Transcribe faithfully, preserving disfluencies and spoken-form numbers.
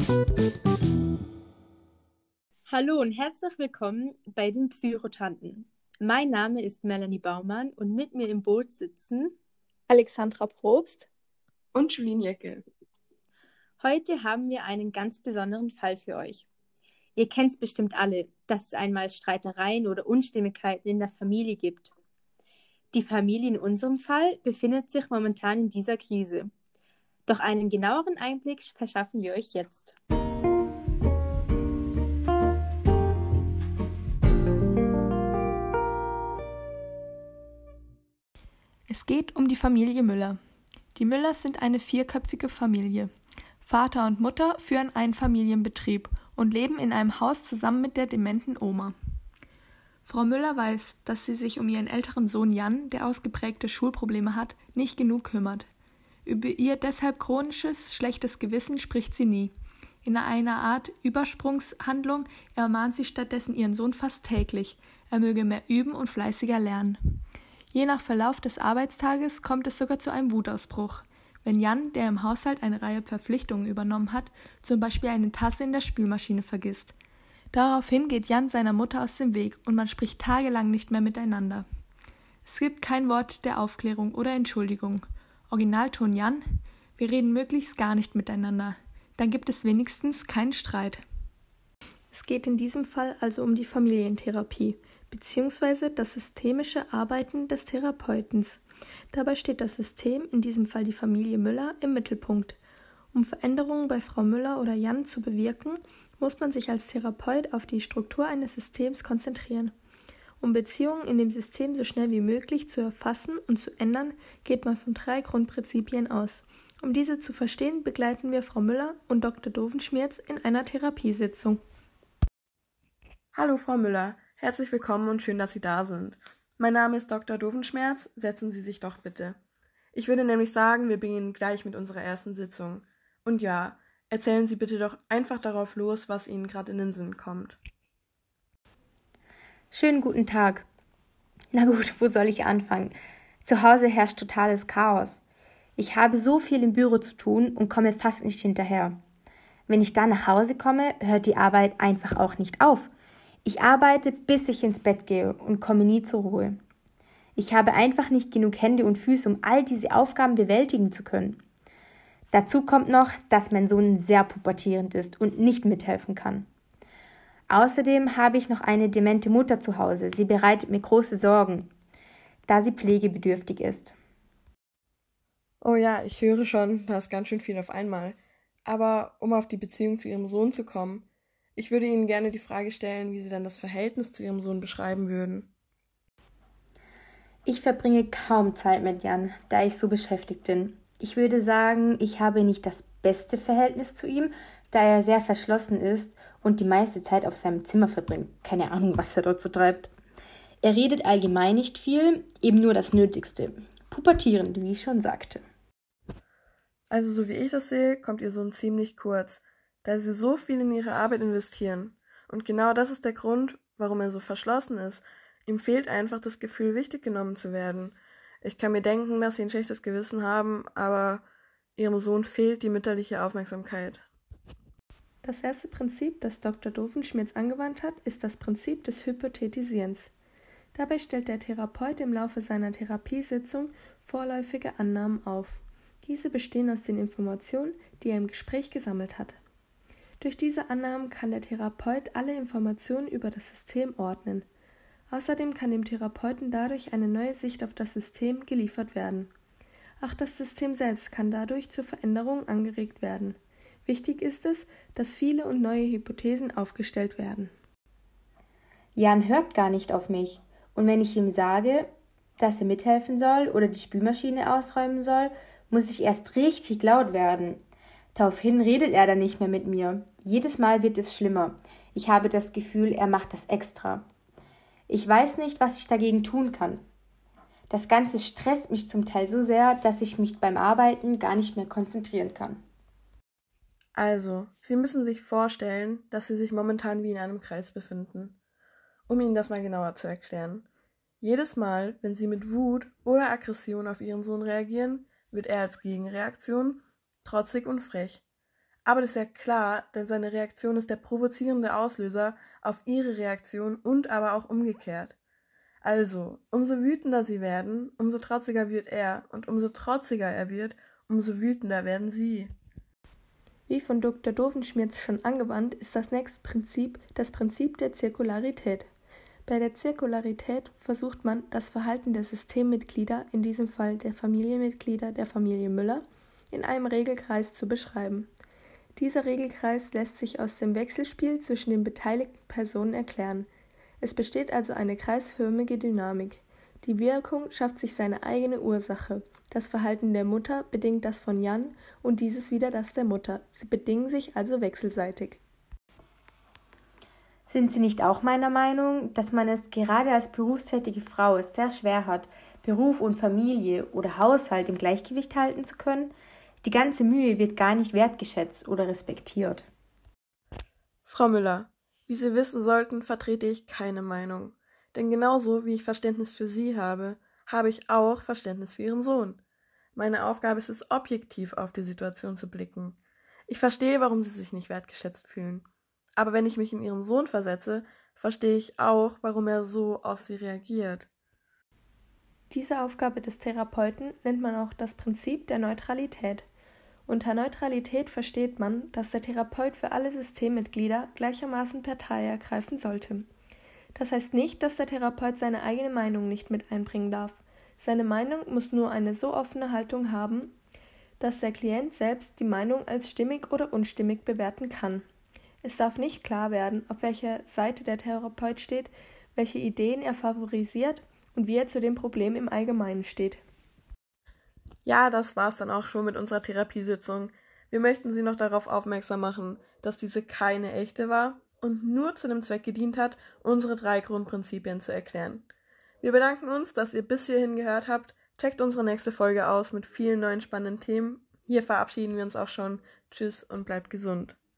Hallo und herzlich willkommen bei den Psychotanten. Mein Name ist Melanie Baumann und mit mir im Boot sitzen Alexandra Probst und Julien Jeckel. Heute haben wir einen ganz besonderen Fall für euch. Ihr kennt es bestimmt alle, dass es einmal Streitereien oder Unstimmigkeiten in der Familie gibt. Die Familie in unserem Fall befindet sich momentan in dieser Krise. Doch einen genaueren Einblick verschaffen wir euch jetzt. Es geht um die Familie Müller. Die Müllers sind eine vierköpfige Familie. Vater und Mutter führen einen Familienbetrieb und leben in einem Haus zusammen mit der dementen Oma. Frau Müller weiß, dass sie sich um ihren älteren Sohn Jan, der ausgeprägte Schulprobleme hat, nicht genug kümmert. Über ihr deshalb chronisches, schlechtes Gewissen spricht sie nie. In einer Art Übersprungshandlung ermahnt sie stattdessen ihren Sohn fast täglich, er möge mehr üben und fleißiger lernen. Je nach Verlauf des Arbeitstages kommt es sogar zu einem Wutausbruch. Wenn Jan, der im Haushalt eine Reihe Verpflichtungen übernommen hat, zum Beispiel eine Tasse in der Spülmaschine vergisst. Daraufhin geht Jan seiner Mutter aus dem Weg und man spricht tagelang nicht mehr miteinander. Es gibt kein Wort der Aufklärung oder Entschuldigung. Originalton Jan: Wir reden möglichst gar nicht miteinander. Dann gibt es wenigstens keinen Streit. Es geht in diesem Fall also um die Familientherapie beziehungsweise das systemische Arbeiten des Therapeuten. Dabei steht das System, in diesem Fall die Familie Müller, im Mittelpunkt. Um Veränderungen bei Frau Müller oder Jan zu bewirken, muss man sich als Therapeut auf die Struktur eines Systems konzentrieren. Um Beziehungen in dem System so schnell wie möglich zu erfassen und zu ändern, geht man von drei Grundprinzipien aus. Um diese zu verstehen, begleiten wir Frau Müller und Doktor Dovenschmerz in einer Therapiesitzung. Hallo Frau Müller, herzlich willkommen und schön, dass Sie da sind. Mein Name ist Doktor Dovenschmerz, setzen Sie sich doch bitte. Ich würde nämlich sagen, wir beginnen gleich mit unserer ersten Sitzung. Und ja, erzählen Sie bitte doch einfach darauf los, was Ihnen gerade in den Sinn kommt. Schönen guten Tag. Na gut, wo soll ich anfangen? Zu Hause herrscht totales Chaos. Ich habe so viel im Büro zu tun und komme fast nicht hinterher. Wenn ich dann nach Hause komme, hört die Arbeit einfach auch nicht auf. Ich arbeite, bis ich ins Bett gehe und komme nie zur Ruhe. Ich habe einfach nicht genug Hände und Füße, um all diese Aufgaben bewältigen zu können. Dazu kommt noch, dass mein Sohn sehr pubertierend ist und nicht mithelfen kann. Außerdem habe ich noch eine demente Mutter zu Hause. Sie bereitet mir große Sorgen, da sie pflegebedürftig ist. Oh ja, ich höre schon, da ist ganz schön viel auf einmal. Aber um auf die Beziehung zu Ihrem Sohn zu kommen, ich würde Ihnen gerne die Frage stellen, wie Sie dann das Verhältnis zu Ihrem Sohn beschreiben würden. Ich verbringe kaum Zeit mit Jan, da ich so beschäftigt bin. Ich würde sagen, ich habe nicht das beste Verhältnis zu ihm, da er sehr verschlossen ist und die meiste Zeit auf seinem Zimmer verbringt. Keine Ahnung, was er dort so treibt. Er redet allgemein nicht viel, eben nur das Nötigste. Pubertierend, wie ich schon sagte. Also so wie ich das sehe, kommt Ihr Sohn ziemlich kurz, da Sie so viel in Ihre Arbeit investieren. Und genau das ist der Grund, warum er so verschlossen ist. Ihm fehlt einfach das Gefühl, wichtig genommen zu werden. Ich kann mir denken, dass Sie ein schlechtes Gewissen haben, aber Ihrem Sohn fehlt die mütterliche Aufmerksamkeit. Das erste Prinzip, das Doktor Dovenschmerz angewandt hat, ist das Prinzip des Hypothetisierens. Dabei stellt der Therapeut im Laufe seiner Therapiesitzung vorläufige Annahmen auf. Diese bestehen aus den Informationen, die er im Gespräch gesammelt hat. Durch diese Annahmen kann der Therapeut alle Informationen über das System ordnen. Außerdem kann dem Therapeuten dadurch eine neue Sicht auf das System geliefert werden. Auch das System selbst kann dadurch zur Veränderung angeregt werden. Wichtig ist es, dass viele und neue Hypothesen aufgestellt werden. Jan hört gar nicht auf mich. Und wenn ich ihm sage, dass er mithelfen soll oder die Spülmaschine ausräumen soll, muss ich erst richtig laut werden. Daraufhin redet er dann nicht mehr mit mir. Jedes Mal wird es schlimmer. Ich habe das Gefühl, er macht das extra. Ich weiß nicht, was ich dagegen tun kann. Das Ganze stresst mich zum Teil so sehr, dass ich mich beim Arbeiten gar nicht mehr konzentrieren kann. Also, Sie müssen sich vorstellen, dass Sie sich momentan wie in einem Kreis befinden. Um Ihnen das mal genauer zu erklären. Jedes Mal, wenn Sie mit Wut oder Aggression auf Ihren Sohn reagieren, wird er als Gegenreaktion trotzig und frech. Aber das ist ja klar, denn seine Reaktion ist der provozierende Auslöser auf ihre Reaktion und aber auch umgekehrt. Also, umso wütender sie werden, umso trotziger wird er und umso trotziger er wird, umso wütender werden sie. Wie von Doktor Dovenschmirtz schon angewandt, ist das nächste Prinzip das Prinzip der Zirkularität. Bei der Zirkularität versucht man, das Verhalten der Systemmitglieder, in diesem Fall der Familienmitglieder der Familie Müller, in einem Regelkreis zu beschreiben. Dieser Regelkreis lässt sich aus dem Wechselspiel zwischen den beteiligten Personen erklären. Es besteht also eine kreisförmige Dynamik. Die Wirkung schafft sich seine eigene Ursache. Das Verhalten der Mutter bedingt das von Jan und dieses wieder das der Mutter. Sie bedingen sich also wechselseitig. Sind Sie nicht auch meiner Meinung, dass man es gerade als berufstätige Frau sehr schwer hat, Beruf und Familie oder Haushalt im Gleichgewicht halten zu können? Die ganze Mühe wird gar nicht wertgeschätzt oder respektiert. Frau Müller, wie Sie wissen sollten, vertrete ich keine Meinung. Denn genauso wie ich Verständnis für Sie habe, habe ich auch Verständnis für Ihren Sohn. Meine Aufgabe ist es, objektiv auf die Situation zu blicken. Ich verstehe, warum Sie sich nicht wertgeschätzt fühlen. Aber wenn ich mich in Ihren Sohn versetze, verstehe ich auch, warum er so auf Sie reagiert. Diese Aufgabe des Therapeuten nennt man auch das Prinzip der Neutralität. Unter Neutralität versteht man, dass der Therapeut für alle Systemmitglieder gleichermaßen Partei ergreifen sollte. Das heißt nicht, dass der Therapeut seine eigene Meinung nicht mit einbringen darf. Seine Meinung muss nur eine so offene Haltung haben, dass der Klient selbst die Meinung als stimmig oder unstimmig bewerten kann. Es darf nicht klar werden, auf welcher Seite der Therapeut steht, welche Ideen er favorisiert und wie er zu dem Problem im Allgemeinen steht. Ja, das war's dann auch schon mit unserer Therapiesitzung. Wir möchten Sie noch darauf aufmerksam machen, dass diese keine echte war und nur zu dem Zweck gedient hat, unsere drei Grundprinzipien zu erklären. Wir bedanken uns, dass ihr bis hierhin gehört habt. Checkt unsere nächste Folge aus mit vielen neuen spannenden Themen. Hier verabschieden wir uns auch schon. Tschüss und bleibt gesund.